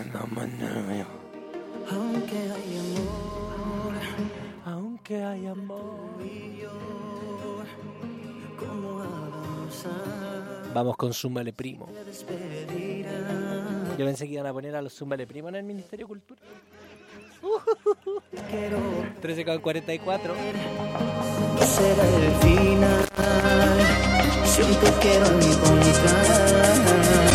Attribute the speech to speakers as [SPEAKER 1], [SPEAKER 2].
[SPEAKER 1] Aunque hay amor. Vamos con Zúmbale Primo. Yo pensé que iban a poner a los Zúmbale Primo en el Ministerio de Cultura. 13:44.
[SPEAKER 2] Será el final. Siempre quiero encontrar